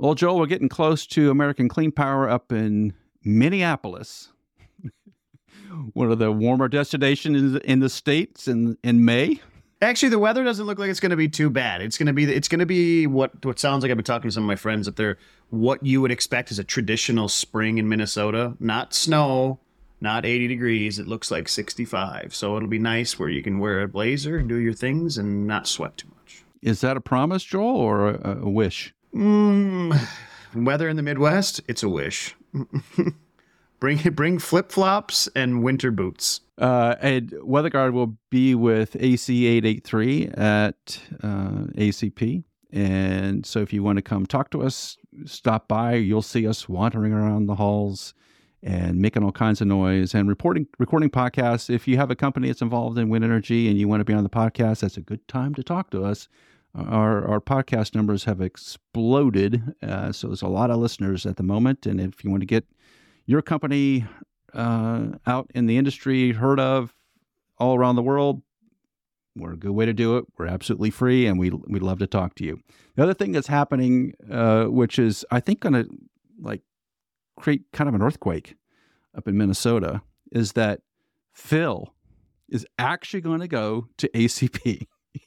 Well, Joel, we're getting close to American Clean Power up in Minneapolis, one of the warmer destinations in the States in May. Actually, the weather doesn't look like it's going to be too bad. It's going to be what sounds like. I've been talking to some of my friends that they're what you would expect is a traditional spring in Minnesota. Not snow, not 80 degrees. It looks like 65. So it'll be nice where you can wear a blazer and do your things and not sweat too much. Is that a promise, Joel, or a wish? Weather in the Midwest, it's a wish. Bring flip-flops and winter boots. And WeatherGuard will be with AC 883 at ACP. And so if you want to come talk to us, stop by. You'll see us wandering around the halls and making all kinds of noise and recording podcasts. If you have a company that's involved in wind energy and you want to be on the podcast, that's a good time to talk to us. Our podcast numbers have exploded, so there's a lot of listeners at the moment. And if you want to get your company out in the industry, heard of all around the world, we're a good way to do it. We're absolutely free, and we love to talk to you. The other thing that's happening, which is I think going to create kind of an earthquake up in Minnesota, is that Phil is actually going to go to ACP.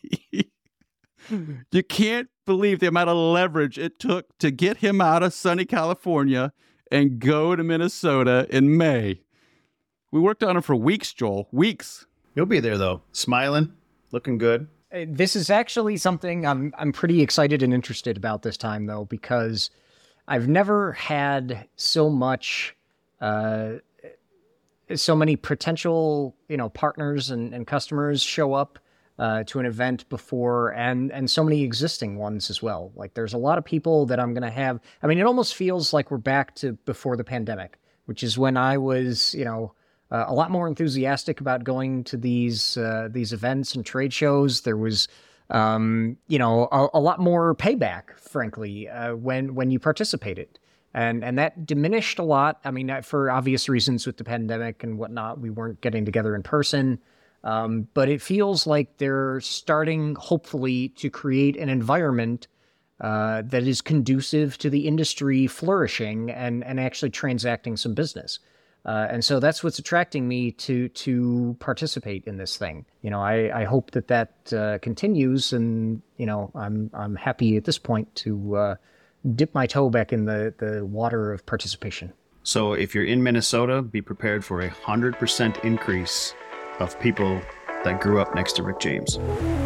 You can't believe the amount of leverage it took to get him out of sunny California and go to Minnesota in May. We worked on him for weeks, Joel. Weeks. You'll be there, though. Smiling, looking good. This is actually something I'm pretty excited and interested about this time, though, because I've never had so much, so many potential, partners and customers show up to an event before, and so many existing ones as well. Like, there's a lot of people that I'm going to have. I mean, it almost feels like we're back to before the pandemic, which is when I was, a lot more enthusiastic about going to these events and trade shows. There was, a lot more payback, frankly, when you participated. And that diminished a lot. I mean, for obvious reasons with the pandemic and whatnot, we weren't getting together in person. But it feels like they're starting, hopefully, to create an environment that is conducive to the industry flourishing and actually transacting some business. And so that's what's attracting me to participate in this thing. I hope that continues, and I'm happy at this point to dip my toe back in the water of participation. So if you're in Minnesota, be prepared for 100% increase of people that grew up next to Rick James.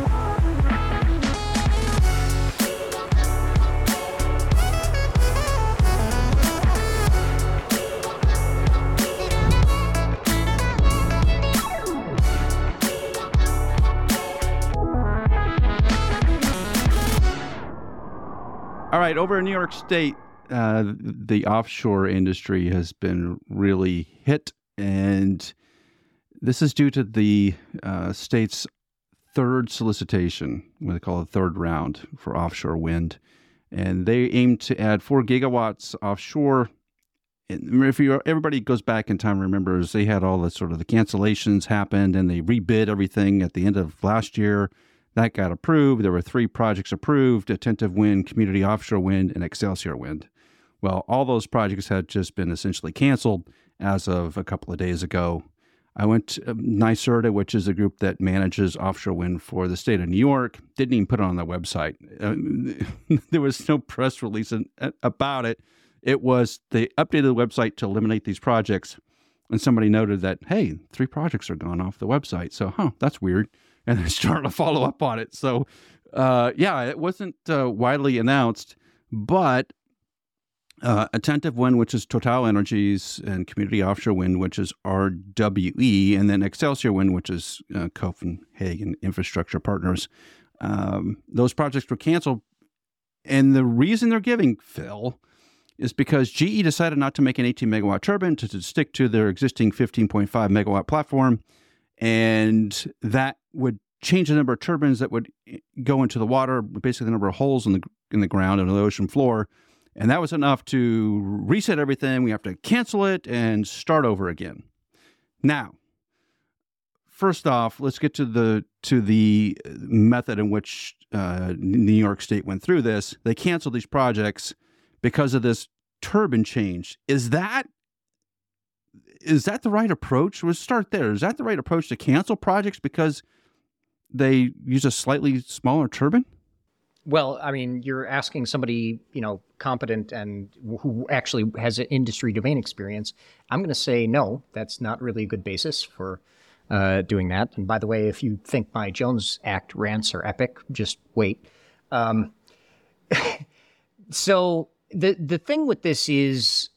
All right, over in New York State, the offshore industry has been really hit, and this is due to the state's third solicitation, what they call the third round for offshore wind. And they aim to add 4 gigawatts offshore. And if everybody goes back in time, remembers they had all the sort of the cancellations happened, and they rebid everything at the end of last year. That got approved. There were 3 projects approved: Attentive Wind, Community Offshore Wind, and Excelsior Wind. Well, all those projects had just been essentially canceled as of a couple of days ago. I went to NYSERDA, which is a group that manages offshore wind for the state of New York. Didn't even put it on their website. There was no press release about it. It was, they updated the website to eliminate these projects. And somebody noted that, hey, 3 projects are gone off the website. So, that's weird. And they started to follow up on it. So, it wasn't widely announced, but Attentive Wind, which is Total Energies, and Community Offshore Wind, which is RWE, and then Excelsior Wind, which is Copenhagen Infrastructure Partners. Those projects were canceled. And the reason they're giving, Phil, is because GE decided not to make an 18-megawatt turbine, to stick to their existing 15.5-megawatt platform. And that would change the number of turbines that would go into the water, basically the number of holes in the ground and the ocean floor. And that was enough to reset everything. We have to cancel it and start over again. Now, first off, let's get to the method in which New York State went through this. They canceled these projects because of this turbine change. Is that the right approach? We'll start there. Is that the right approach to cancel projects because they use a slightly smaller turbine? Well, I mean, you're asking somebody, competent and who actually has an industry domain experience. I'm going to say no, that's not really a good basis for doing that. And by the way, if you think my Jones Act rants are epic, just wait. So the thing with this is,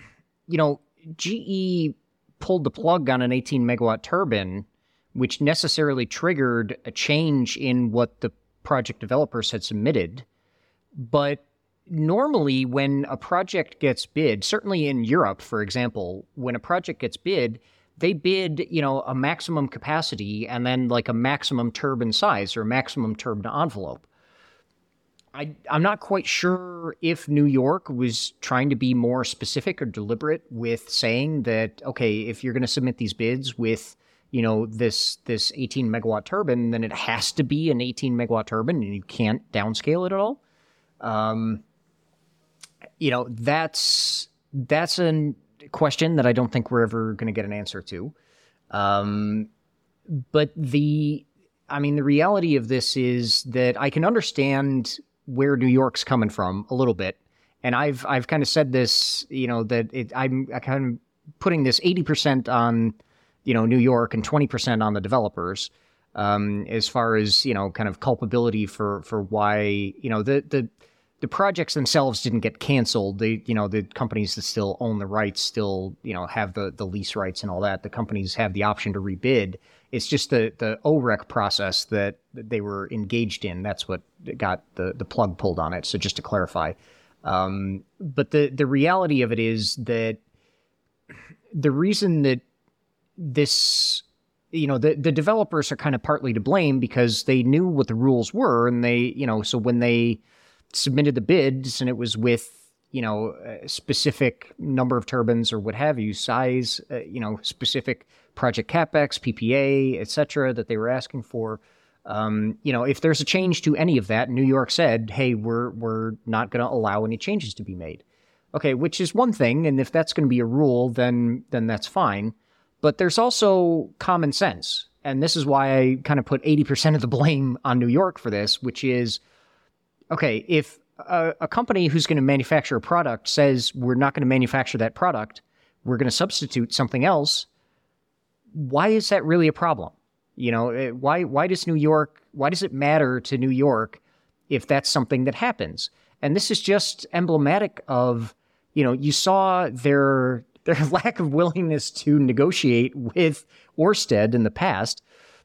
GE pulled the plug on an 18 megawatt turbine, which necessarily triggered a change in what the project developers had submitted. But normally when a project gets bid, certainly in Europe, for example, when a project gets bid, they bid, a maximum capacity and then like a maximum turbine size or a maximum turbine envelope. I'm not quite sure if New York was trying to be more specific or deliberate with saying that, okay, if you're going to submit these bids with this 18 megawatt turbine, then it has to be an 18 megawatt turbine and you can't downscale it at all. That's a question that I don't think we're ever going to get an answer to. But the reality of this is that I can understand where New York's coming from a little bit. And I've kind of said this, I'm kind of putting this 80% on New York and 20% on the developers, as far as, kind of culpability for why, the projects themselves didn't get canceled. The companies that still own the rights still, have the lease rights and all that. The companies have the option to rebid. It's just the OREC process that they were engaged in. That's what got the plug pulled on it. So just to clarify. But the reality of it is that the reason that this, the developers are kind of partly to blame because they knew what the rules were. And they, so when they submitted the bids and it was with, a specific number of turbines or what have you, size, specific project CapEx, PPA, et cetera, that they were asking for. If there's a change to any of that, New York said, hey, we're not going to allow any changes to be made. Okay, which is one thing. And if that's going to be a rule, then that's fine. But there's also common sense. And this is why I kind of put 80% of the blame on New York for this, which is, okay, if a company who's going to manufacture a product says we're not going to manufacture that product, we're going to substitute something else, why is that really a problem? Why does it matter to New York if that's something that happens? And this is just emblematic of, you saw their lack of willingness to negotiate with Ørsted in the past.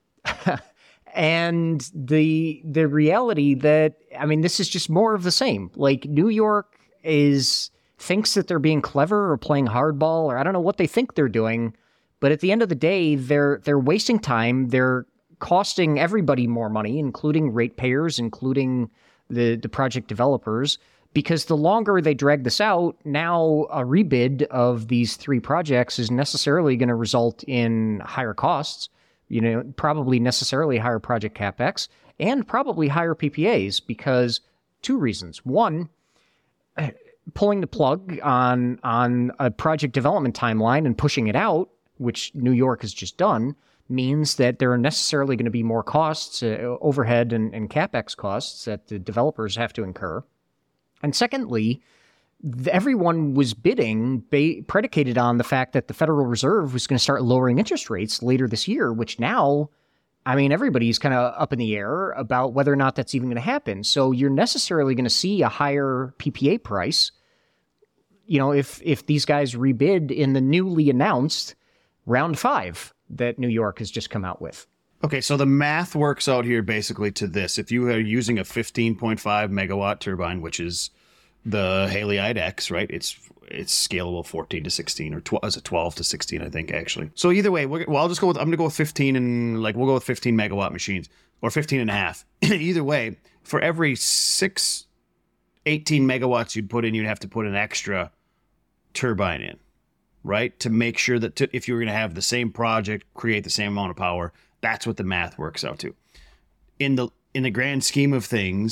And the reality that, this is just more of the same. Like New York thinks that they're being clever or playing hardball, or I don't know what they think they're doing. But at the end of the day, they're wasting time. They're costing everybody more money, including ratepayers, including the project developers, because the longer they drag this out, now a rebid of these three projects is necessarily going to result in higher costs, probably necessarily higher project CapEx, and probably higher PPAs because two reasons. One, pulling the plug on a project development timeline and pushing it out, which New York has just done, means that there are necessarily going to be more costs, overhead and CapEx costs that the developers have to incur. And secondly, everyone was bidding predicated on the fact that the Federal Reserve was going to start lowering interest rates later this year, which now, everybody's kind of up in the air about whether or not that's even going to happen. So you're necessarily going to see a higher PPA price, if these guys rebid in the newly announced round 5 that New York has just come out with. Okay, so the math works out here basically to this. If you are using a 15.5 megawatt turbine, which is the Haliade X, right? It's scalable 14 to 16 or 12 to 16, I think, actually. So either way, I'll just go with, I'm going to go with 15 and we'll go with 15 megawatt machines or 15 and a half. Either way, for every 18 megawatts you'd put in, you'd have to put an extra turbine in, right? To make sure that if you were going to have the same project, create the same amount of power, that's what the math works out to. In the grand scheme of things,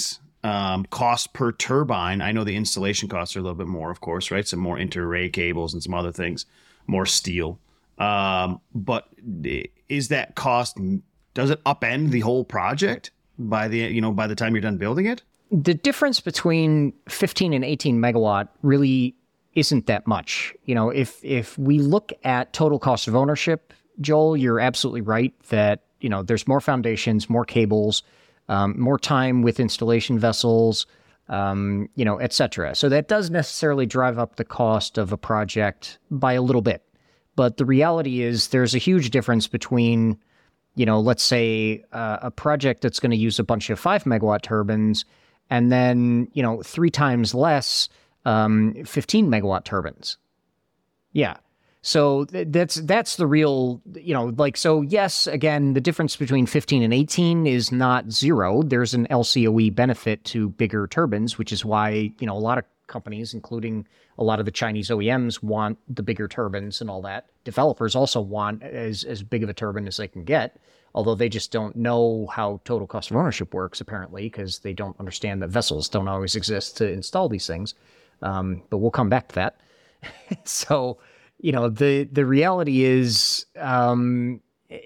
cost per turbine. I know the installation costs are a little bit more, of course, right? Some more inter-array cables and some other things, more steel. But is that cost, does it upend the whole project by the time you're done building it? The difference between 15 and 18 megawatt really isn't that much. If we look at total cost of ownership, Joel, you're absolutely right that, there's more foundations, more cables, more time with installation vessels, et cetera. So that does necessarily drive up the cost of a project by a little bit. But the reality is there's a huge difference between, let's say a project that's going to use a bunch of 5 megawatt turbines and then, 3 times less 15 megawatt turbines. Yeah. So that's the real, so yes, again, the difference between 15 and 18 is not zero. There's an LCOE benefit to bigger turbines, which is why, a lot of companies, including a lot of the Chinese OEMs, want the bigger turbines and all that. Developers also want as big of a turbine as they can get, although they just don't know how total cost of ownership works, apparently, because they don't understand that vessels don't always exist to install these things. But we'll come back to that. So, the reality is, your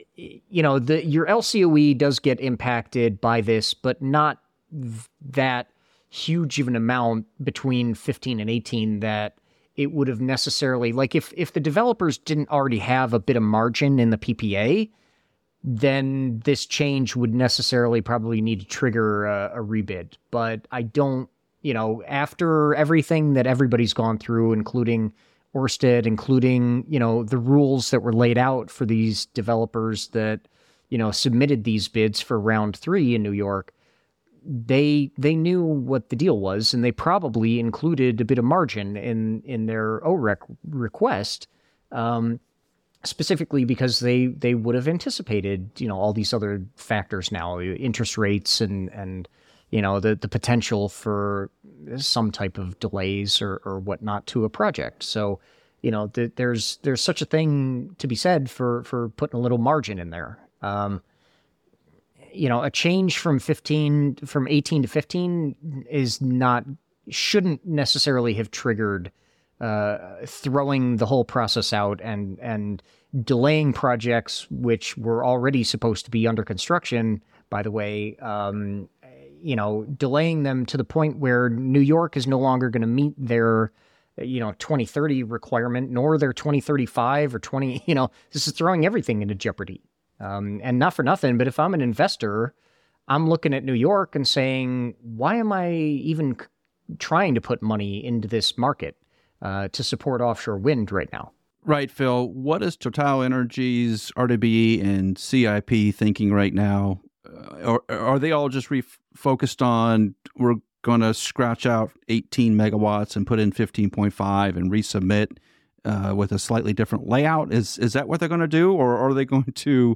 LCOE does get impacted by this, but not that huge of an amount between 15 and 18 that it would have necessarily, like if the developers didn't already have a bit of margin in the PPA, then this change would necessarily probably need to trigger a rebid. But I don't, after everything that everybody's gone through, including Ørsted, including, the rules that were laid out for these developers that, submitted these bids for round 3 in New York, they knew what the deal was, and they probably included a bit of margin in their OREC request, specifically because they would have anticipated, all these other factors now, interest rates and the potential for some type of delays or whatnot to a project. So, there's such a thing to be said for putting a little margin in there. A change from 18 to 15 shouldn't necessarily have triggered throwing the whole process out and delaying projects which were already supposed to be under construction, by the way, delaying them to the point where New York is no longer going to meet their, 2030 requirement, nor their 2035 or 20, this is throwing everything into jeopardy. And not for nothing, but if I'm an investor, I'm looking at New York and saying, why am I even trying to put money into this market to support offshore wind right now? Right, Phil. What is TotalEnergies, RWE, and CIP thinking right now? Or are they all just focused on, we're going to scratch out 18 megawatts and put in 15.5 and resubmit with a slightly different layout? Is that what they're going to do? Or are they going to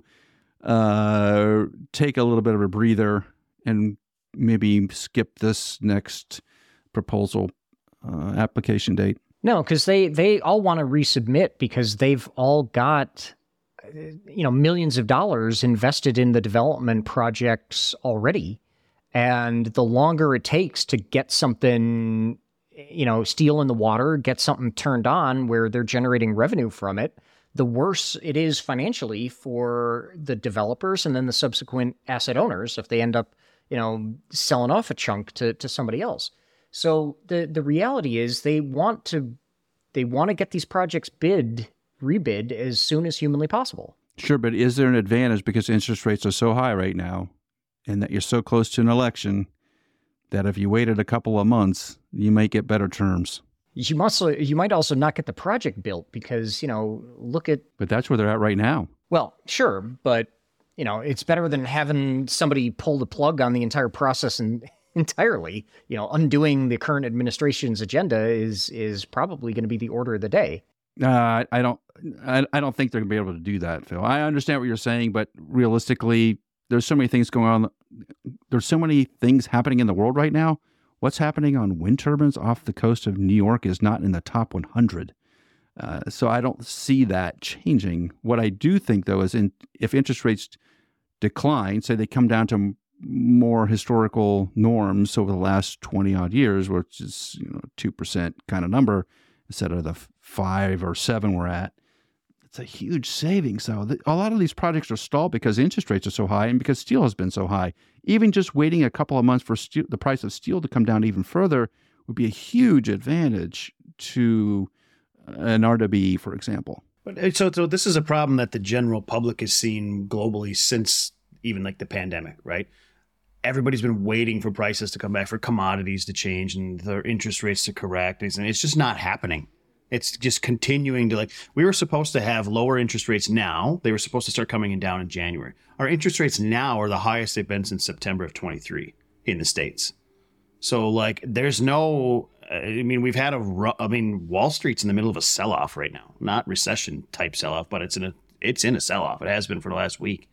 take a little bit of a breather and maybe skip this next proposal application date? No, because they all want to resubmit because they've all got millions of dollars invested in the development projects already. And the longer it takes to get something, steel in the water, get something turned on where they're generating revenue from it, the worse it is financially for the developers and then the subsequent asset owners if they end up, selling off a chunk to somebody else. So the reality is they want to get these projects rebid as soon as humanly possible. Sure, but is there an advantage because interest rates are so high right now and that you're so close to an election that if you waited a couple of months, you might get better terms? You might also not get the project built because, look at... But that's where they're at right now. Well, sure, but, it's better than having somebody pull the plug on the entire process entirely. Undoing the current administration's agenda is probably going to be the order of the day. I don't think they're going to be able to do that, Phil. I understand what you're saying, but realistically, there's so many things going on. There's so many things happening in the world right now. What's happening on wind turbines off the coast of New York is not in the top 100. So I don't see that changing. What I do think, though, is if interest rates decline, say they come down to more historical norms over the last 20 odd years, which is 2% kind of number instead of the 5 or 7 we're at. It's a huge savings. So a lot of these projects are stalled because interest rates are so high and because steel has been so high. Even just waiting a couple of months for the price of steel to come down even further would be a huge advantage to an RWE, for example. But so this is a problem that the general public has seen globally since even like the pandemic, right? Everybody's been waiting for prices to come back, for commodities to change and their interest rates to correct. And it's just not happening. It's just continuing to we were supposed to have lower interest rates now. They were supposed to start coming down in January. Our interest rates now are the highest they've been since September of 23 in the States. So there's no, we've had Wall Street's in the middle of a sell-off right now, not recession type sell-off, but it's in a sell-off. It has been for the last week.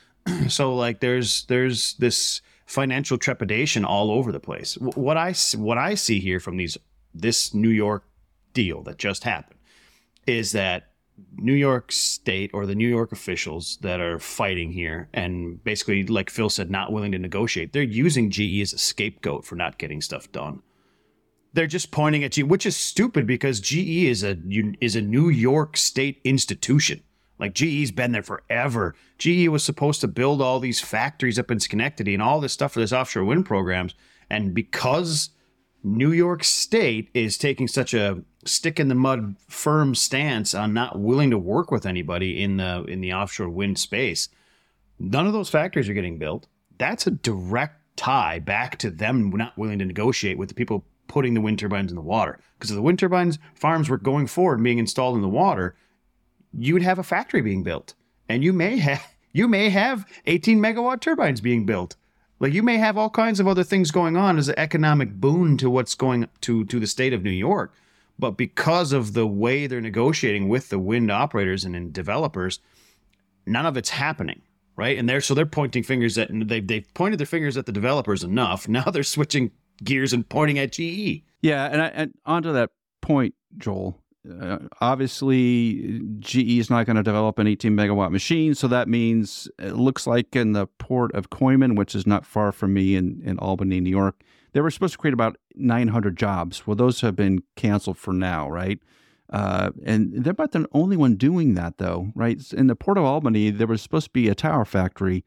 So there's this financial trepidation all over the place. What I see here from this New York deal that just happened is that New York State or the New York officials that are fighting here and basically, like Phil said, not willing to negotiate, they're using GE as a scapegoat for not getting stuff done. They're just pointing at GE, which is stupid because GE is a New York State institution. GE's been there forever. GE was supposed to build all these factories up in Schenectady and all this stuff for this offshore wind programs. And because New York State is taking such a stick in the mud firm stance on not willing to work with anybody in the offshore wind space, none of those factories are getting built. That's a direct tie back to them not willing to negotiate with the people putting the wind turbines in the water. Because if the wind turbines farms were going forward and being installed in the water, you would have a factory being built, and you may have 18 megawatt turbines being built. You may have all kinds of other things going on as an economic boon to what's going to the state of New York. But because of the way they're negotiating with the wind operators and developers, none of it's happening, right? And they're pointing fingers at, and they've pointed their fingers at the developers enough. Now they're switching gears and pointing at GE. Yeah, and onto that point, Joel. Obviously, GE is not going to develop an 18 megawatt machine, so that means it looks like in the port of Kooyman, which is not far from me in Albany, New York, they were supposed to create about 900 jobs. Well, those have been canceled for now, right? And they're about the only one doing that, though, right? In the port of Albany, there was supposed to be a tower factory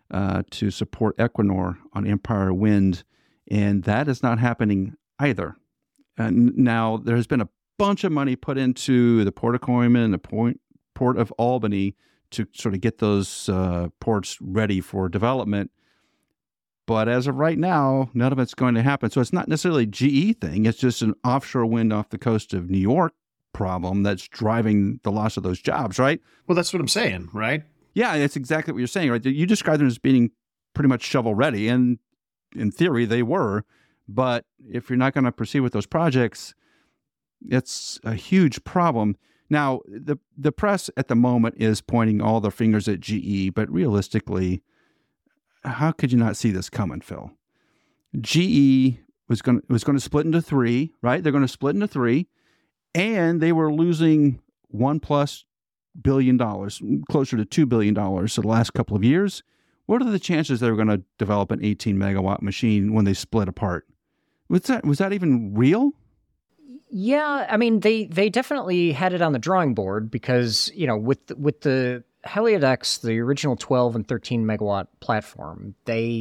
to support Equinor on Empire Wind, and that is not happening either. Now, there's been a bunch of money put into the Port of Kooyman and the Port of Albany to sort of get those ports ready for development. But as of right now, none of it's going to happen. So it's not necessarily a GE thing. It's just an offshore wind off the coast of New York problem that's driving the loss of those jobs, right? Well, that's what I'm saying, right? Yeah, that's exactly what you're saying, right? You described them as being pretty much shovel ready, and in theory they were. But if you're not going to proceed with those projects, it's a huge problem. Now, the press at the moment is pointing all their fingers at GE, but realistically, how could you not see this coming, Phil? GE was going to split into 3, right? They're going to split into 3, and they were losing $1+ billion, closer to $2 billion for the last couple of years. What are the chances they were going to develop an 18 megawatt machine when they split apart? Was that even real? Yeah, I mean, they definitely had it on the drawing board because, with the Helios-X, the original 12 and 13 megawatt platform,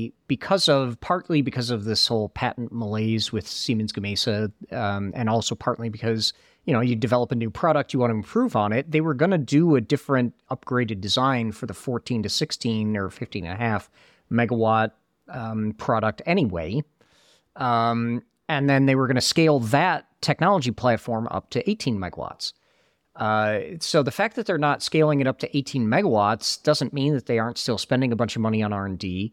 partly because of this whole patent malaise with Siemens Gamesa, and also partly because, you develop a new product, you want to improve on it, they were going to do a different upgraded design for the 14 to 16 or 15.5 megawatt product anyway. And then they were going to scale that technology platform up to 18 megawatts. So the fact that they're not scaling it up to 18 megawatts doesn't mean that they aren't still spending a bunch of money on R&D.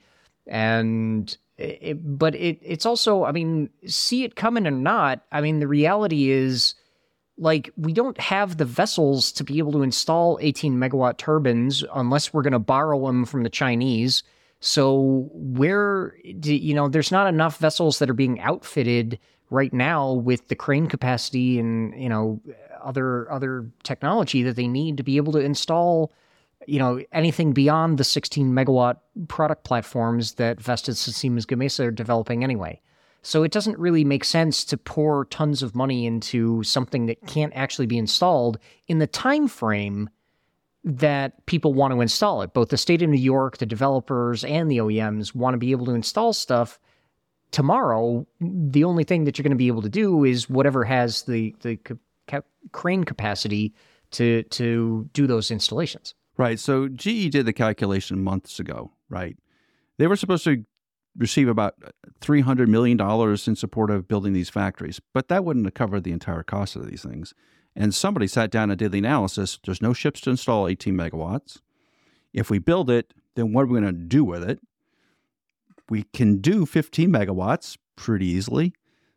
But it's also, I mean, see it coming or not, I mean, the reality is, we don't have the vessels to be able to install 18 megawatt turbines unless we're going to borrow them from the Chinese. So there's not enough vessels that are being outfitted right now with the crane capacity and, other technology that they need to be able to install, anything beyond the 16 megawatt product platforms that Vestas and Siemens Gamesa are developing anyway. So it doesn't really make sense to pour tons of money into something that can't actually be installed in the time frame that people want to install it. Both the state of New York, the developers, and the OEMs want to be able to install stuff tomorrow. The only thing that you're going to be able to do is whatever has the crane capacity to do those installations. Right. So GE did the calculation months ago, right? They were supposed to receive about $300 million in support of building these factories, but that wouldn't have covered the entire cost of these things. And somebody sat down and did the analysis. There's no ships to install 18 megawatts. If we build it, then what are we going to do with it? We can do 15 megawatts pretty easily.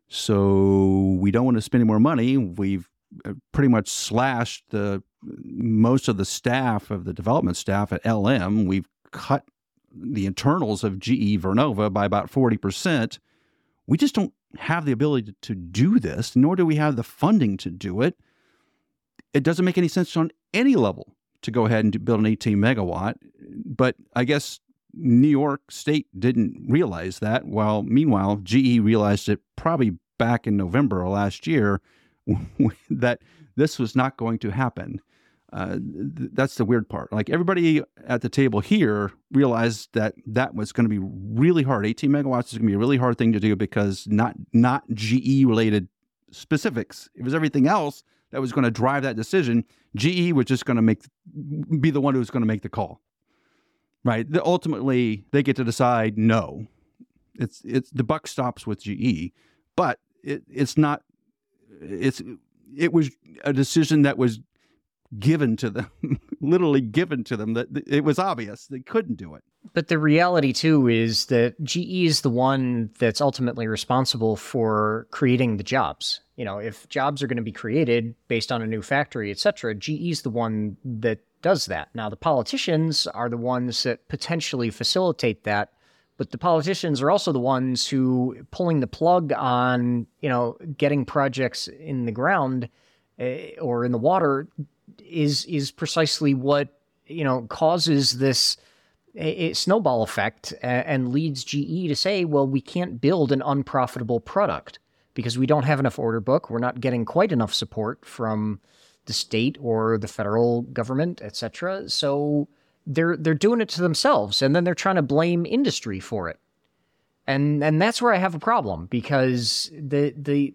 So we don't want to spend any more money. We've pretty much slashed most of the staff of the development staff at LM. We've cut the internals of GE Vernova by about 40%. We just don't have the ability to do this, nor do we have the funding to do it. It doesn't make any sense on any level to go ahead and build an 18 megawatt. But I guess New York State didn't realize that. Meanwhile, GE realized it probably back in November of last year that this was not going to happen. That's the weird part. Like, everybody at the table here realized that was going to be really hard. 18 megawatts is going to be a really hard thing to do because not GE related specifics. It was everything else that was going to drive that decision. GE was just going to be the one who was going to make the call, right? Ultimately, they get to decide no. It's the buck stops with GE, but it's not. It was a decision that was given to them, literally given to them, that it was obvious they couldn't do it. But the reality, too, is that GE is the one that's ultimately responsible for creating the jobs. If jobs are going to be created based on a new factory, et cetera, GE is the one that does that. Now, the politicians are the ones that potentially facilitate that, but the politicians are also the ones who pulling the plug on, getting projects in the ground or in the water is precisely what, causes this a snowball effect and leads GE to say, well, we can't build an unprofitable product because we don't have enough order book. We're not getting quite enough support from the state or the federal government, et cetera. So they're doing it to themselves, and then they're trying to blame industry for it. And that's where I have a problem, because the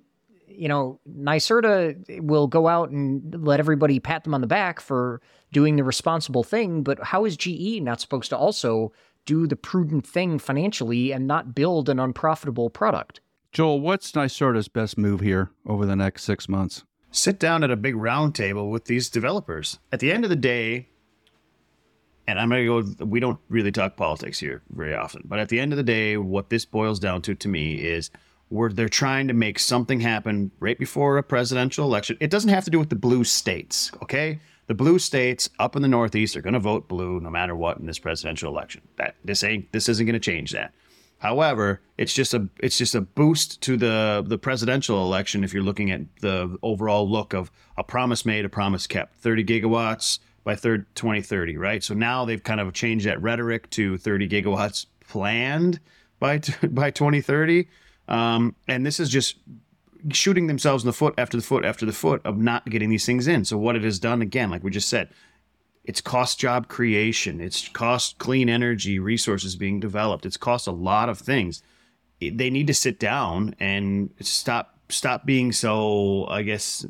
NYSERDA will go out and let everybody pat them on the back for doing the responsible thing, but how is GE not supposed to also do the prudent thing financially and not build an unprofitable product? Joel, what's NYSERDA's best move here over the next 6 months? Sit down at a big round table with these developers. At the end of the day, and I'm going to go, we don't really talk politics here very often, but at the end of the day, what this boils down to me is they're trying to make something happen right before a presidential election. It doesn't have to do with the blue states, okay? The blue states up in the Northeast are going to vote blue no matter what in this presidential election. This isn't going to change that. However, it's just a boost to the presidential election if you're looking at the overall look of a promise made, a promise kept. 30 gigawatts by 2030, right? So now they've kind of changed that rhetoric to 30 gigawatts planned by 2030. And this is just shooting themselves in the foot after the foot after the foot of not getting these things in. So what it has done, again, like we just said, it's cost job creation. It's cost clean energy resources being developed. It's cost a lot of things. They need to sit down and stop being so, I guess,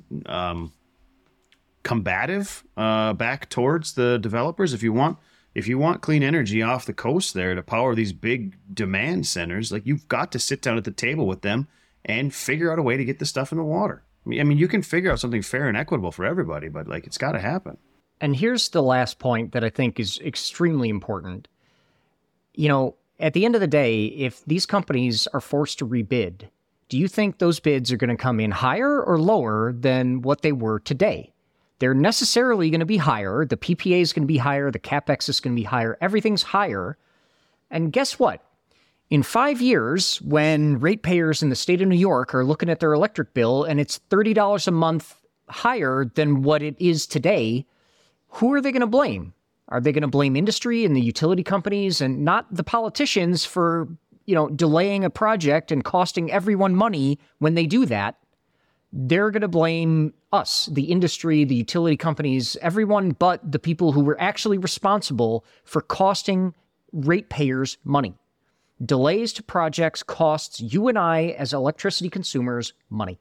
combative back towards the developers. If you want clean energy off the coast there to power these big demand centers, like, you've got to sit down at the table with them and figure out a way to get the stuff in the water. I mean, you can figure out something fair and equitable for everybody, but like, it's got to happen. And here's the last point that I think is extremely important. At the end of the day, if these companies are forced to rebid, do you think those bids are going to come in higher or lower than what they were today? They're necessarily going to be higher. The PPA is going to be higher. The CapEx is going to be higher. Everything's higher. And guess what? In 5 years, when ratepayers in the state of New York are looking at their electric bill and it's $30 a month higher than what it is today, who are they going to blame? Are they going to blame industry and the utility companies and not the politicians for, delaying a project and costing everyone money when they do that? They're going to blame us, the industry, the utility companies, everyone but the people who were actually responsible for costing ratepayers money. Delays to projects costs you and I as electricity consumers money.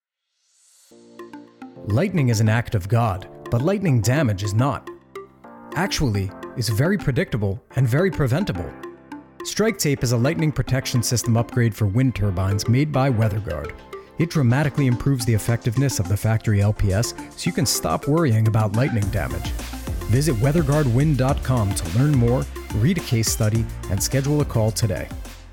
Lightning is an act of God, but lightning damage is not. Actually, it's very predictable and very preventable. Strike Tape is a lightning protection system upgrade for wind turbines made by WeatherGuard. It dramatically improves the effectiveness of the factory LPS so you can stop worrying about lightning damage. Visit weatherguardwind.com to learn more, read a case study, and schedule a call today.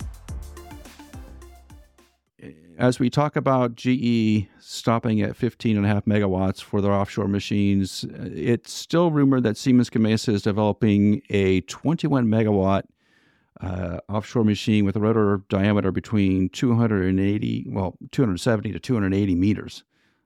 As we talk about GE stopping at 15.5 megawatts for their offshore machines, it's still rumored that Siemens Gamesa is developing a 21 megawatt offshore machine with a rotor diameter between 270 to 280 meters.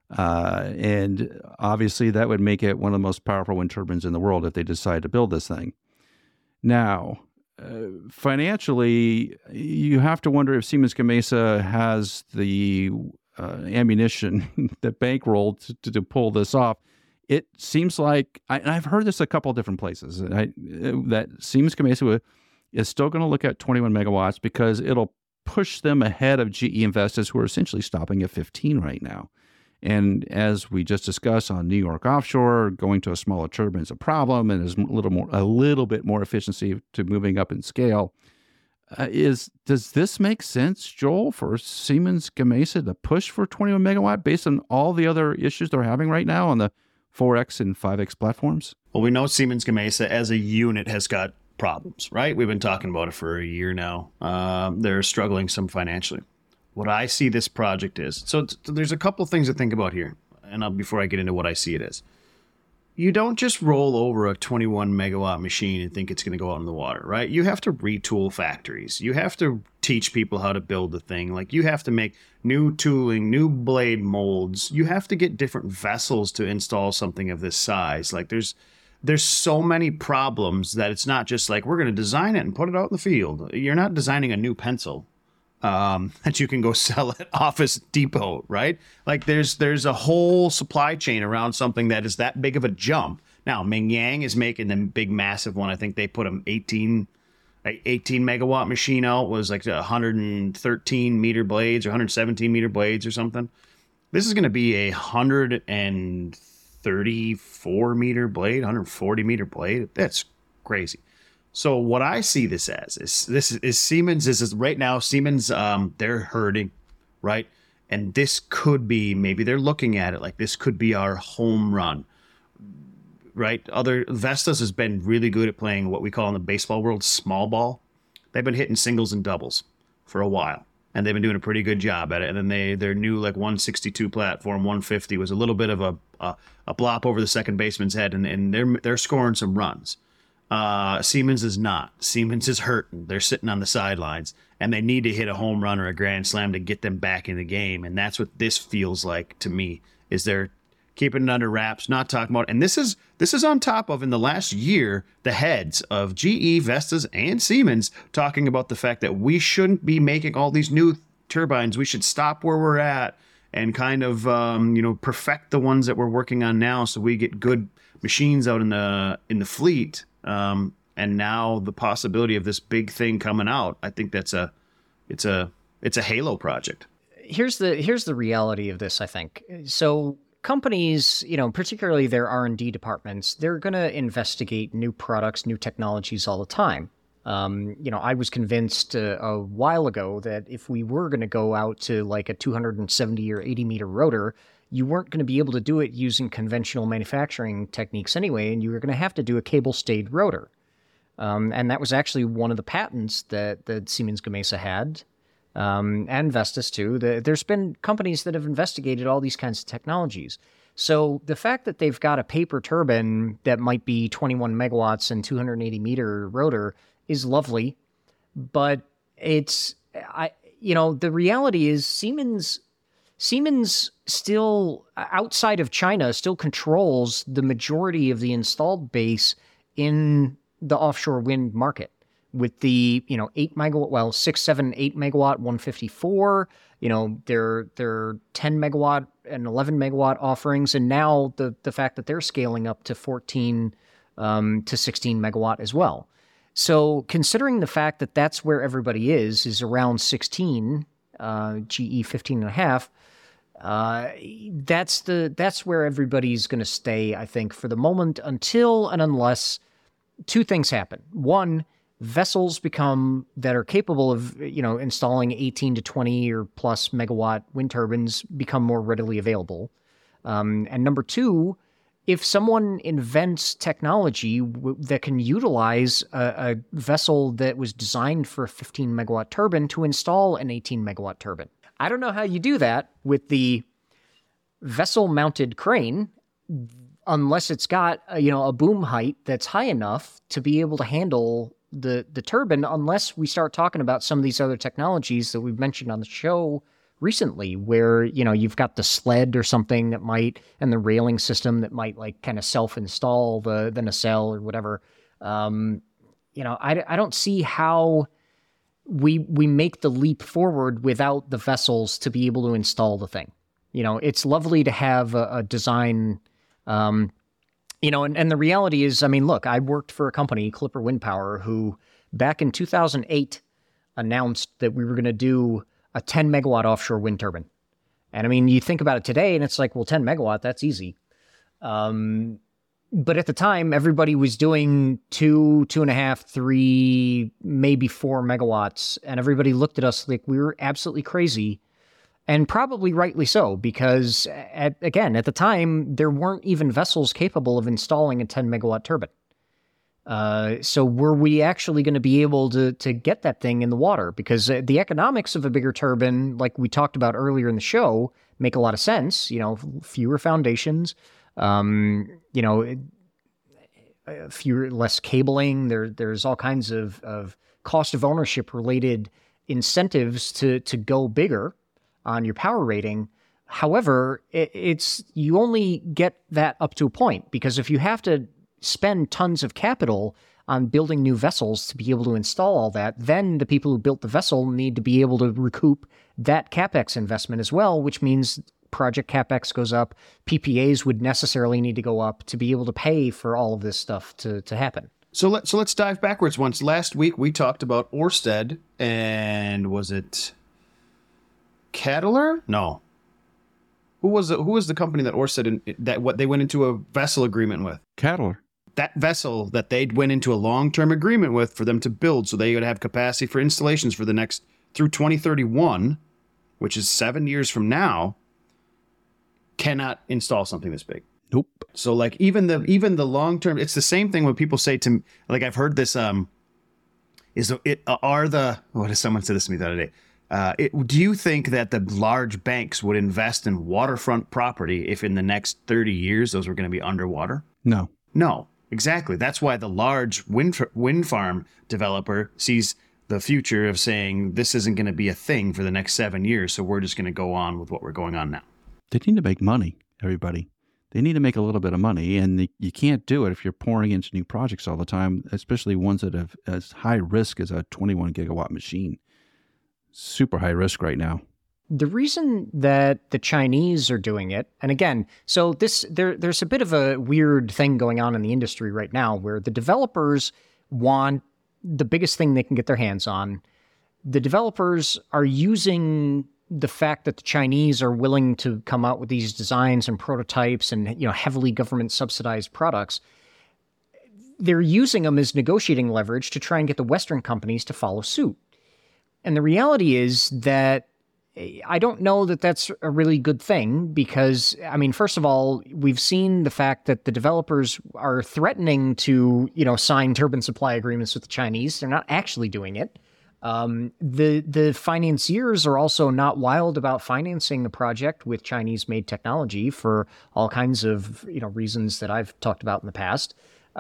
And obviously that would make it one of the most powerful wind turbines in the world if they decide to build this thing. Now, financially, you have to wonder if Siemens Gamesa has the ammunition, the bankroll to pull this off. It seems like, I've heard this a couple of different places, that Siemens Gamesa is still going to look at 21 megawatts because it'll push them ahead of GE and Vestas, who are essentially stopping at 15 right now. And as we just discussed on New York offshore, going to a smaller turbine is a problem, and there's a little bit more efficiency to moving up in scale. Does this make sense, Joel, for Siemens Gamesa to push for 21 megawatt based on all the other issues they're having right now on the 4X and 5X platforms? Well, we know Siemens Gamesa as a unit has got problems, right? We've been talking about it for a year now. They're struggling some financially. What I see this project is, so there's a couple things to think about here, and before I get into what I see it as. You don't just roll over a 21 megawatt machine and think it's going to go out in the water, right? You have to retool factories. You have to teach people how to build the thing. Like, you have to make new tooling, new blade molds. You have to get different vessels to install something of this size. Like, there's so many problems that it's not just like, we're going to design it and put it out in the field. You're not designing a new pencil that you can go sell at Office Depot, right? Like, there's a whole supply chain around something that is that big of a jump. Now, Mingyang is making the big, massive one. I think they put an 18 megawatt machine out, was like 113 meter blades or 117 meter blades or something. This is going to be a 134 meter blade, 140 meter blade. That's crazy. So what I see this as is Siemens is right now, Siemens, they're hurting, right? And this could be, maybe they're looking at it like this could be our home run, right? Vestas has been really good at playing what we call in the baseball world small ball. They've been hitting singles and doubles for a while, and they've been doing a pretty good job at it. And then their new 162 platform, 150, was a little bit of a blop over the second baseman's head, and they're scoring some runs. Siemens is not. Siemens is hurting. They're sitting on the sidelines, and they need to hit a home run or a grand slam to get them back in the game. And that's what this feels like to me, is they're keeping it under wraps, not talking about it. And this is on top of, in the last year, the heads of GE, Vestas, and Siemens talking about the fact that we shouldn't be making all these new turbines. We should stop where we're at and kind of perfect the ones that we're working on now, so we get good machines out in the fleet. And now the possibility of this big thing coming out, I think it's a halo project. Here's the reality of this, I think. So companies, particularly their R&D departments, they're going to investigate new products, new technologies all the time. I was convinced a while ago that if we were going to go out to like a 270 or 80 meter rotor, you weren't going to be able to do it using conventional manufacturing techniques anyway, and you were going to have to do a cable-stayed rotor. And that was actually one of the patents that Siemens Gamesa had, and Vestas too. There's been companies that have investigated all these kinds of technologies. So the fact that they've got a paper turbine that might be 21 megawatts and 280 meter rotor is lovely, but the reality is Siemens still, outside of China, still controls the majority of the installed base in the offshore wind market with the, 8 megawatt, 6, 7, 8 megawatt, 154, their 10 megawatt and 11 megawatt offerings. And now the fact that they're scaling up to 14 to 16 megawatt as well. So considering the fact that that's where everybody is around 16, GE 15 and a half, that's where everybody's going to stay, I think, for the moment, until and unless two things happen. One, vessels that are capable of, installing 18 to 20 or plus megawatt wind turbines become more readily available. And number two, if someone invents technology that can utilize a vessel that was designed for a 15 megawatt turbine to install an 18 megawatt turbine. I don't know how you do that with the vessel-mounted crane, unless it's got a boom height that's high enough to be able to handle the turbine, unless we start talking about some of these other technologies that we've mentioned on the show recently, where, you've got the sled or something that might, and the railing system that might like kind of self-install the nacelle or whatever. I don't see how we make the leap forward without the vessels to be able to install the thing. It's lovely to have a design, and the reality is, look, I worked for a company, Clipper Wind Power, who back in 2008 announced that we were going to do a 10 megawatt offshore wind turbine. And you think about it today and it's like, well, 10 megawatt, that's easy. But at the time, everybody was doing 2.5, 3, maybe 4 megawatts. And everybody looked at us like we were absolutely crazy. And probably rightly so, because at the time, there weren't even vessels capable of installing a 10 megawatt turbine. So were we actually going to be able to get that thing in the water? Because the economics of a bigger turbine, like we talked about earlier in the show, make a lot of sense. Fewer foundations, less cabling. There's all kinds of cost of ownership related incentives to go bigger on your power rating. However, you only get that up to a point, because if you have to spend tons of capital on building new vessels to be able to install all that, then the people who built the vessel need to be able to recoup that CapEx investment as well, which means project CapEx goes up. PPAs would necessarily need to go up to be able to pay for all of this stuff to happen. So let's dive backwards once. Last week we talked about Ørsted, and was it Cadeler? No. Who was the company that Ørsted they went into a vessel agreement with? Cadeler. That vessel that they went into a long-term agreement with for them to build, so they would have capacity for installations for the next through 2031, which is 7 years from now, cannot install something this big. Nope. So like even the long-term, it's the same thing when people say to me, like I've heard this, what did someone say this to me the other day? Do you think that the large banks would invest in waterfront property if in the next 30 years those were going to be underwater? No. No, exactly. That's why the large wind farm developer sees the future of saying this isn't going to be a thing for the next 7 years, so we're just going to go on with what we're going on now. They need to make money, everybody. They need to make a little bit of money, and you can't do it if you're pouring into new projects all the time, especially ones that have as high risk as a 21 gigawatt machine. Super high risk right now. The reason that the Chinese are doing it, and again, so there's a bit of a weird thing going on in the industry right now where the developers want the biggest thing they can get their hands on. The developers are using the fact that the Chinese are willing to come out with these designs and prototypes and heavily government subsidized products. They're using them as negotiating leverage to try and get the Western companies to follow suit. And the reality is that I don't know that that's a really good thing because, first of all, we've seen the fact that the developers are threatening to, sign turbine supply agreements with the Chinese. They're not actually doing it. The financiers are also not wild about financing the project with Chinese-made technology for all kinds of, reasons that I've talked about in the past.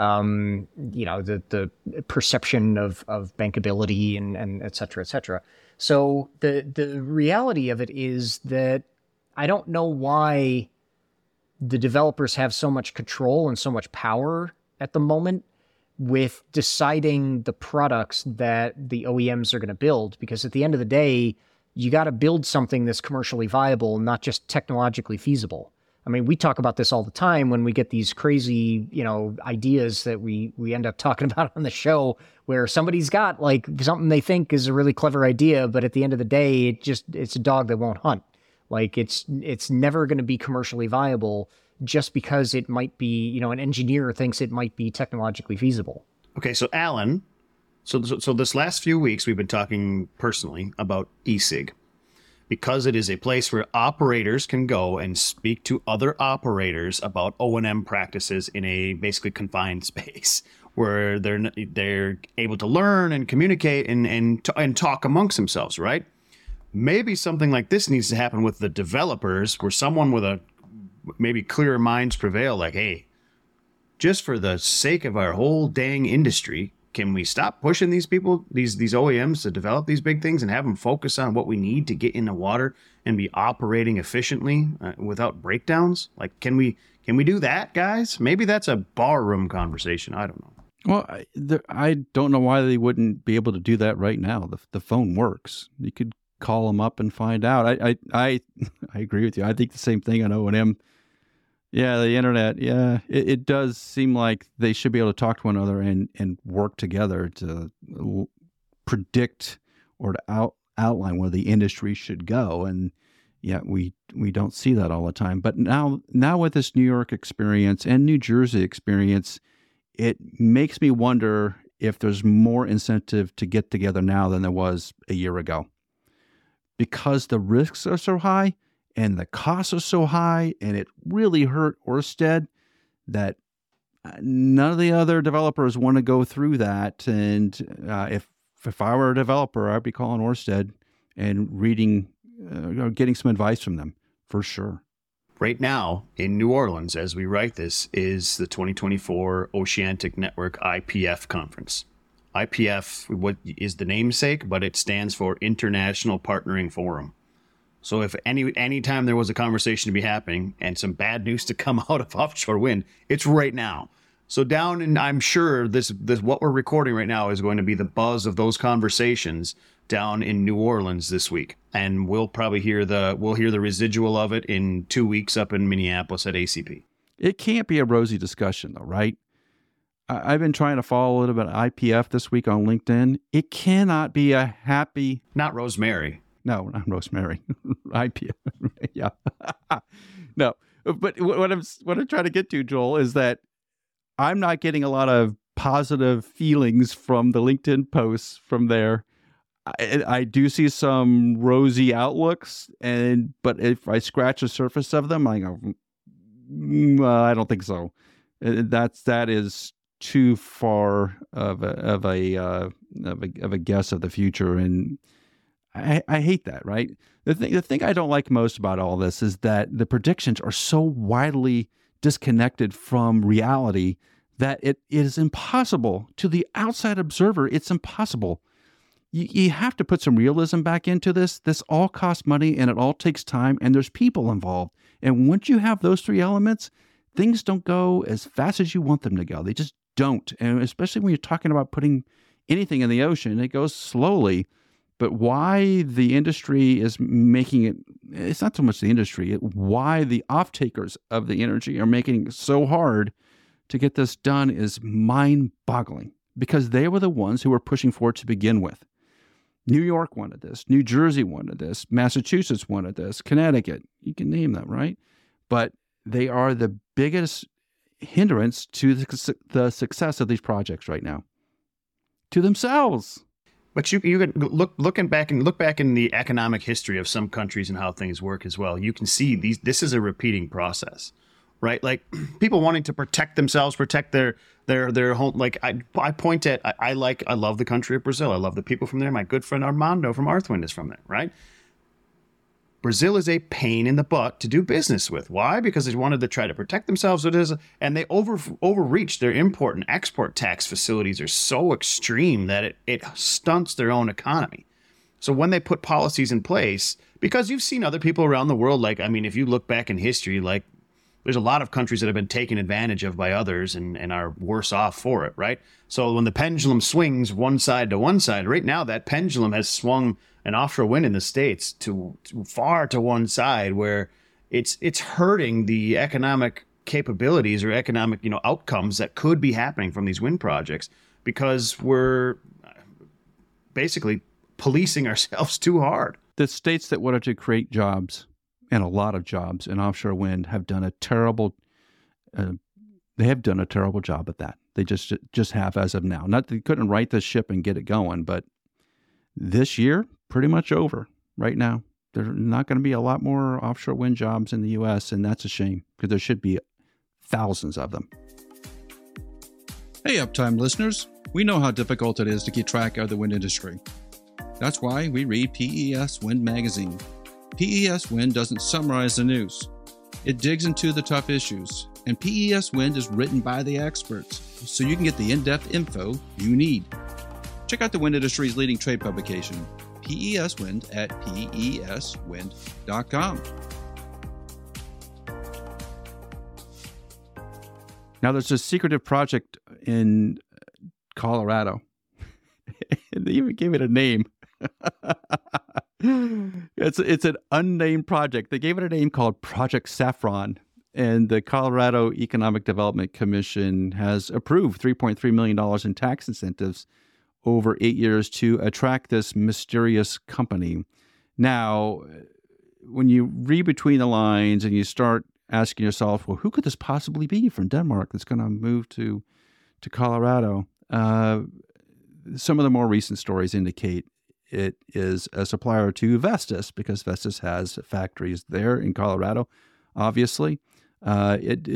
The perception of bankability and et cetera, et cetera. So the reality of it is that I don't know why the developers have so much control and so much power at the moment, with deciding the products that the OEMs are going to build, because at the end of the day, you got to build something that's commercially viable, not just technologically feasible. I mean, we talk about this all the time when we get these crazy, ideas that we end up talking about on the show, where somebody's got like something they think is a really clever idea, but at the end of the day, it's a dog that won't hunt. Like it's never going to be commercially viable just because it might be, an engineer thinks it might be technologically feasible. Okay, so Alan, so this last few weeks we've been talking personally about e-cig, because it is a place where operators can go and speak to other operators about O&M practices in a basically confined space where they're able to learn and communicate and talk amongst themselves, right? Maybe something like this needs to happen with the developers, where someone with maybe clearer minds prevail, like, hey, just for the sake of our whole dang industry, can we stop pushing these people, these OEMs, to develop these big things and have them focus on what we need to get in the water and be operating efficiently without breakdowns? Like, can we do that, guys? Maybe that's a barroom conversation. I don't know. Well, I don't know why they wouldn't be able to do that right now. The phone works. You could call them up and find out. I agree with you. I think the same thing on O&M. Yeah, the internet. Yeah, it does seem like they should be able to talk to one another and work together to predict or to outline where the industry should go. And yet we don't see that all the time. But now with this New York experience and New Jersey experience, it makes me wonder if there's more incentive to get together now than there was a year ago, because the risks are so high and the costs are so high, and it really hurt Ørsted that none of the other developers want to go through that. And if I were a developer, I'd be calling Ørsted and reading, getting some advice from them for sure. Right now in New Orleans, as we write this, is the 2024 Oceanic Network IPF conference. IPF, what is the namesake, but it stands for International Partnering Forum. So if any time there was a conversation to be happening and some bad news to come out of offshore wind, it's right now. So I'm sure this what we're recording right now is going to be the buzz of those conversations down in New Orleans this week, and we'll probably hear the residual of it in 2 weeks up in Minneapolis at ACP. It can't be a rosy discussion, though, right? I've been trying to follow a little bit of IPF this week on LinkedIn. It cannot be a happy... Not Rosemary. No, not Rosemary. IPF. Yeah. No. But what I'm trying to get to, Joel, is that I'm not getting a lot of positive feelings from the LinkedIn posts from there. I do see some rosy outlooks, but if I scratch the surface of them, I go, I don't think so. That is too far of a guess of the future, and I hate that. Right? The thing I don't like most about all this is that the predictions are so widely disconnected from reality that it is impossible to the outside observer. It's impossible. You have to put some realism back into this. This all costs money, and it all takes time, and there's people involved. And once you have those three elements, things don't go as fast as you want them to go. They just don't. And especially when you're talking about putting anything in the ocean, it goes slowly. But why the industry is making it, it's not so much the industry, why the off-takers of the energy are making it so hard to get this done is mind-boggling, because they were the ones who were pushing for it to begin with. New York wanted this. New Jersey wanted this. Massachusetts wanted this. Connecticut. You can name them, right? But they are the biggest hindrance to the success of these projects right now. To themselves. But you can look back in the economic history of some countries and how things work as well. You can see this is a repeating process, right? Like people wanting to protect themselves, protect their home. Like I point at, I love the country of Brazil. I love the people from there. My good friend Armando from Earthwind is from there, right? Brazil is a pain in the butt to do business with. Why? Because they wanted to try to protect themselves. And they overreach. Their import and export tax facilities are so extreme that it stunts their own economy. So when they put policies in place, because you've seen other people around the world, like, I mean, if you look back in history, like there's a lot of countries that have been taken advantage of by others and are worse off for it, right? So when the pendulum swings one side to one side, right now that pendulum has swung an offshore wind in the States to far to one side, where it's hurting the economic capabilities or economic outcomes that could be happening from these wind projects, because we're basically policing ourselves too hard. The states that wanted to create jobs, and a lot of jobs in offshore wind, have done a terrible job at that. They just have as of now. Not that they couldn't right the ship and get it going, but this year, pretty much over right now. There's not going to be a lot more offshore wind jobs in the U.S., and that's a shame, because there should be thousands of them. Hey, Uptime listeners. We know how difficult it is to keep track of the wind industry. That's why we read PES Wind magazine. PES Wind doesn't summarize the news. It digs into the tough issues, and PES Wind is written by the experts, so you can get the in-depth info you need. Check out the wind industry's leading trade publication, PES Wind, at peswind.com. Now, there's a secretive project in Colorado. They even gave it a name. It's an unnamed project. They gave it a name called Project Saffron, and the Colorado Economic Development Commission has approved $3.3 million in tax incentives over 8 years to attract this mysterious company. Now, when you read between the lines and you start asking yourself, well, who could this possibly be from Denmark that's going to move to Colorado? Some of the more recent stories indicate it is a supplier to Vestas, because Vestas has factories there in Colorado, obviously. So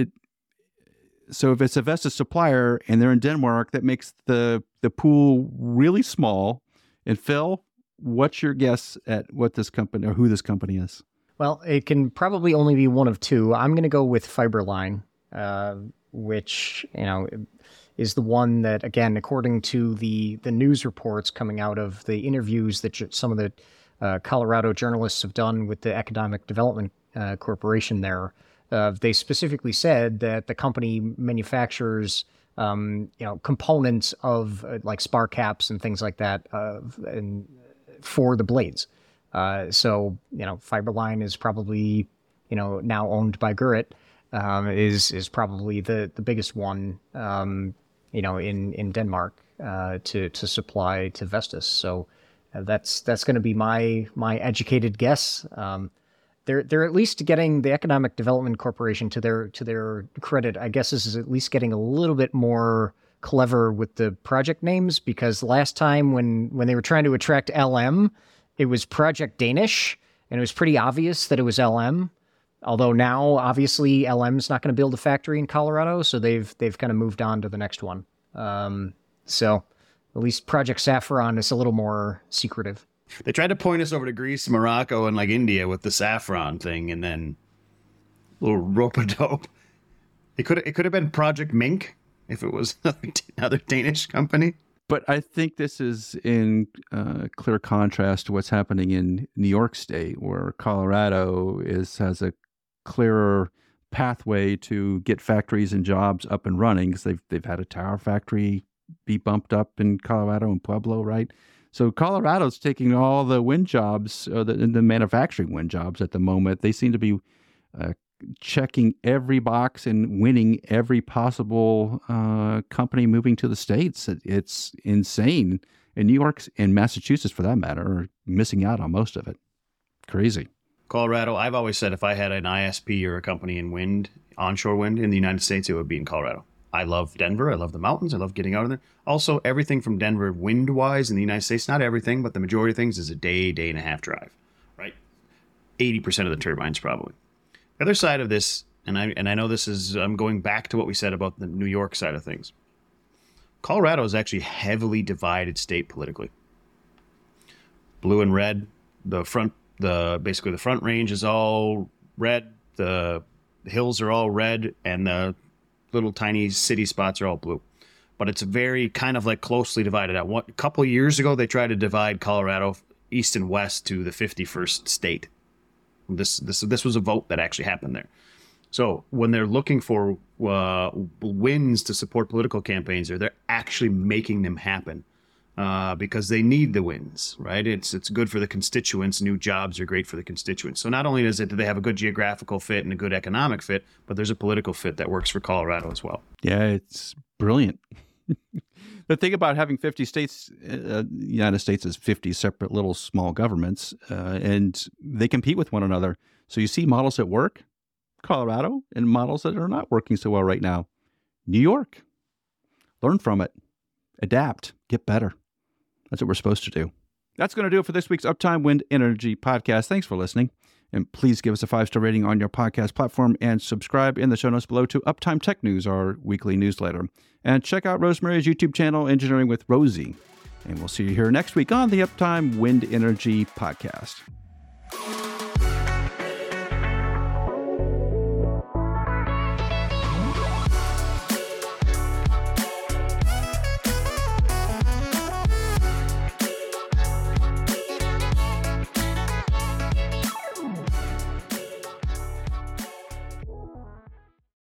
if it's a Vestas supplier and they're in Denmark, that makes the pool really small. And Phil, what's your guess at what this company, or who this company is? Well, it can probably only be one of two. I'm going to go with Fiberline, which, is the one that, again, according to the news reports coming out of the interviews that some of the Colorado journalists have done with the Economic Development Corporation there, they specifically said that the company manufactures, components of like spar caps and things like that, and for the blades. So Fiberline is probably, now owned by Gurit, is probably the biggest one, in Denmark, to supply to Vestas. So that's going to be my educated guess. They're at least getting, the Economic Development Corporation, to their credit, I guess this is at least getting a little bit more clever with the project names, because last time when they were trying to attract LM, it was Project Danish, and it was pretty obvious that it was LM. Although now, obviously, LM's not going to build a factory in Colorado, so they've kind of moved on to the next one. So at least Project Saffron is a little more secretive. They tried to point us over to Greece, Morocco, and like India with the saffron thing, and then a little rope-a-dope. It could have been Project Mink if it was another Danish company. But I think this is in clear contrast to what's happening in New York State, where Colorado has a clearer pathway to get factories and jobs up and running, because they've had a tower factory be bumped up in Colorado and Pueblo, right? So Colorado's taking all the wind jobs, the manufacturing wind jobs at the moment. They seem to be checking every box and winning every possible company moving to the States. It's insane. And New York and Massachusetts, for that matter, are missing out on most of it. Crazy. Colorado, I've always said if I had an ISP or a company in wind, onshore wind in the United States, it would be in Colorado. I love Denver. I love the mountains. I love getting out of there. Also, everything from Denver wind-wise in the United States, not everything, but the majority of things is a day and a half drive, right? 80% of the turbines probably. The other side of this, and I know this is, I'm going back to what we said about the New York side of things. Colorado is actually a heavily divided state politically. Blue and red. Basically the front range is all red. The hills are all red, and the little tiny city spots are all blue. But it's very kind of like closely divided out. A couple of years ago, they tried to divide Colorado east and west to the 51st state. This was a vote that actually happened there. So when they're looking for wins to support political campaigns, they're actually making them happen because they need the wins, right? It's good for the constituents. New jobs are great for the constituents. So not only do they have a good geographical fit and a good economic fit, but there's a political fit that works for Colorado as well. Yeah, it's brilliant. The thing about having 50 states, the United States is 50 separate little small governments, and they compete with one another. So you see models that work, Colorado, and models that are not working so well right now, New York. Learn from it. Adapt. Get better. That's what we're supposed to do. That's going to do it for this week's Uptime Wind Energy podcast. Thanks for listening. And please give us a 5-star rating on your podcast platform and subscribe in the show notes below to Uptime Tech News, our weekly newsletter. And check out Rosemary's YouTube channel, Engineering with Rosie. And we'll see you here next week on the Uptime Wind Energy podcast.